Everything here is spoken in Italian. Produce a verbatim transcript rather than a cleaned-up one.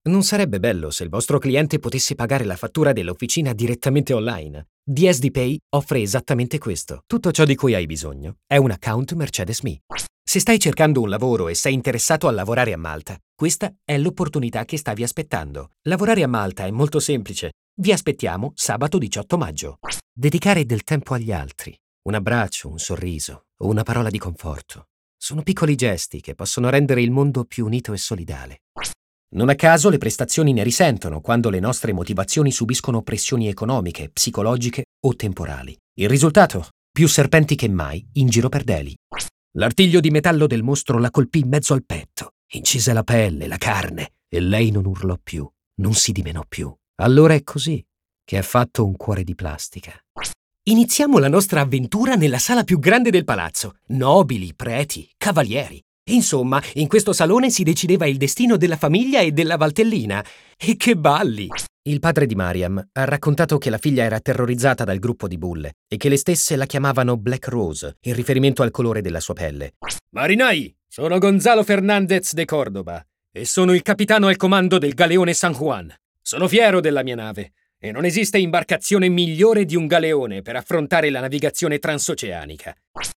Non sarebbe bello se il vostro cliente potesse pagare la fattura dell'officina direttamente online? D S D Pay offre esattamente questo. Tutto ciò di cui hai bisogno è un account Mercedes-Me. Se stai cercando un lavoro e sei interessato a lavorare a Malta, questa è l'opportunità che stavi aspettando. Lavorare a Malta è molto semplice. Vi aspettiamo sabato diciotto maggio. Dedicare del tempo agli altri, un abbraccio, un sorriso o una parola di conforto. Sono piccoli gesti che possono rendere il mondo più unito e solidale. Non a caso le prestazioni ne risentono quando le nostre motivazioni subiscono pressioni economiche, psicologiche o temporali. Il risultato? Più serpenti che mai in giro per Delhi. L'artiglio di metallo del mostro la colpì in mezzo al petto, incise la pelle, la carne, e lei non urlò più, non si dimenò più. Allora è così che ha fatto un cuore di plastica. Iniziamo la nostra avventura nella sala più grande del palazzo. Nobili, preti, cavalieri. Insomma, in questo salone si decideva il destino della famiglia e della Valtellina. E che balli! Il padre di Mariam ha raccontato che la figlia era terrorizzata dal gruppo di bulle e che le stesse la chiamavano Black Rose, in riferimento al colore della sua pelle. Marinai, sono Gonzalo Fernandez de Córdoba e sono il capitano al comando del galeone San Juan. Sono fiero della mia nave e non esiste imbarcazione migliore di un galeone per affrontare la navigazione transoceanica.